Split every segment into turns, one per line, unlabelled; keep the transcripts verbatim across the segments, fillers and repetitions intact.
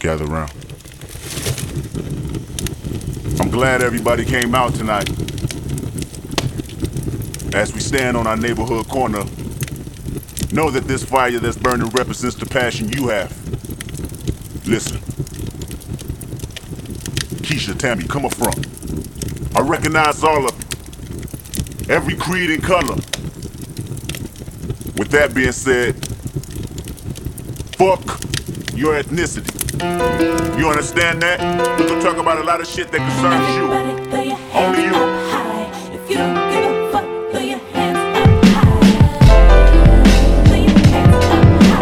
Gather round. I'm glad everybody came out tonight. As we stand on our neighborhood corner, know that this fire that's burning represents the passion you have. Listen. Keisha, Tammy, come up front. I recognize all of you. Every creed and color. With that being said, fuck your ethnicity. You understand that? We're gonna talk about a lot of shit that concerns you.
Everybody throw your hands
Only you.
up high. If you don't give a fuck, throw your hands up high. Throw your hands up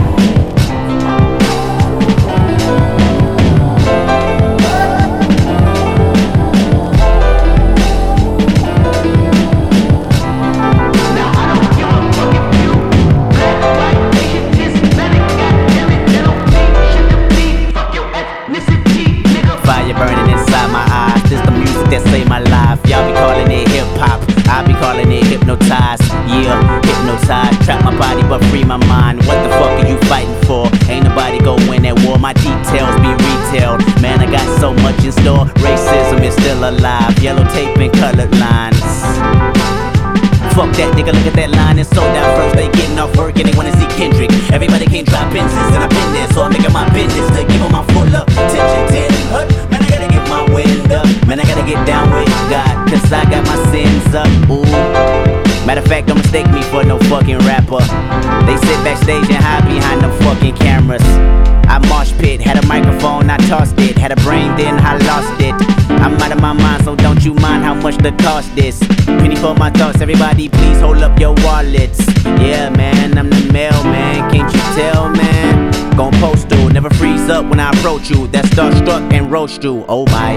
Now I don't give a fuck if you black, white, Asian, Hispanic, goddammit, that don't mean shit to me. Fuck your ethnicity, nigga.
Fire burning inside my eyes. This the music that saved my life. Y'all be calling it hip hop. I be calling it hypnotized. Yeah, hypnotized. Trap my body but free my mind. What the fuck are you fighting for? Ain't nobody go win at war. My details be retailed. Man, I got so much in store. Racism is still alive. Yellow tape and colored lines. Fuck that nigga, look at that line, it's so diverse. They getting off work and they wanna see Kendrick. Everybody can't drop pins, and I've been there, so I'm making my business to give them my full up attention. Ten hut, man, I gotta get my wind up. Man, I gotta get down with God, cause I got my sins up. Ooh. Matter of fact, don't mistake me for no fucking rapper. They sit backstage and hide behind the fucking cameras. I mosh pit, had a microphone, I tossed it. Had a brain, then I lost it. I'm out of my mind, so don't you mind how much the cost is. Penny for my thoughts, everybody please hold up your wallets. Yeah man, I'm the mailman, can't you tell man? Gon' postal, never freeze up when I approach you. That's starstruck and roast you, oh my.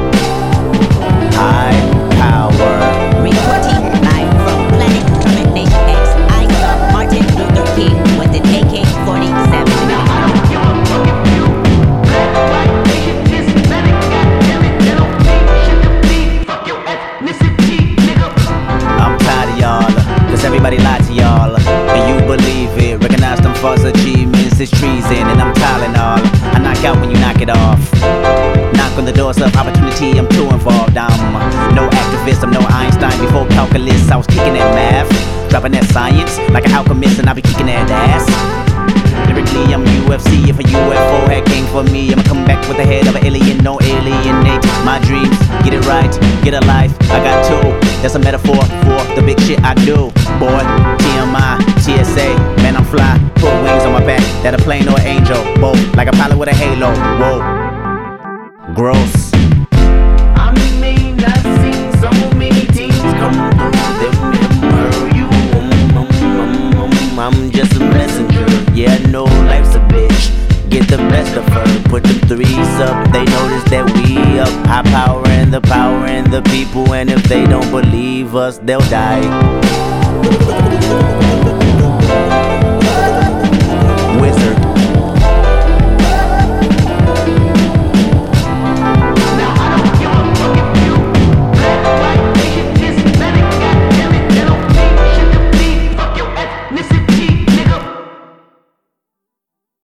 High power.
Reporting live from Planet Termination X. I saw Martin Luther King with an A K forty-seven.
Now I don't give a fuck if you black, white, Asian, Hispanic, goddammit, that don't mean shit to me. Fuck your ethnicity, nigga.
I'm tired of y'all, cause everybody lied to y'all. And you believe it, recognize them false achievements, it's treason. And I'm Tylenol, I knock out when you knock it off. Knock on the doors of opportunity, I'm too involved. I'm no activist, I'm no Einstein. Before calculus, I was kicking that math. Dropping that science, like an alchemist, and I be kicking that ass. Lyrically, I'm U F C. If a U F O had came for me, I'ma come back with the head of an alien. No alienate my dreams. Get it right, get a life. I got two. That's a metaphor for the big shit I do. Boy, T M I, T S A, man I'm fly. Put wings on my back, that a plane or an angel. Both like a pilot with a halo. Whoa, gross.
I mean, I've seen so many teams come through them and murder you.
Mm, mm, mm, I'm just a messenger. Yeah, I know life's a bitch. Get the best of her, put them threes up. They notice that we up. High power and the power and the people. And if they don't believe us, they'll die.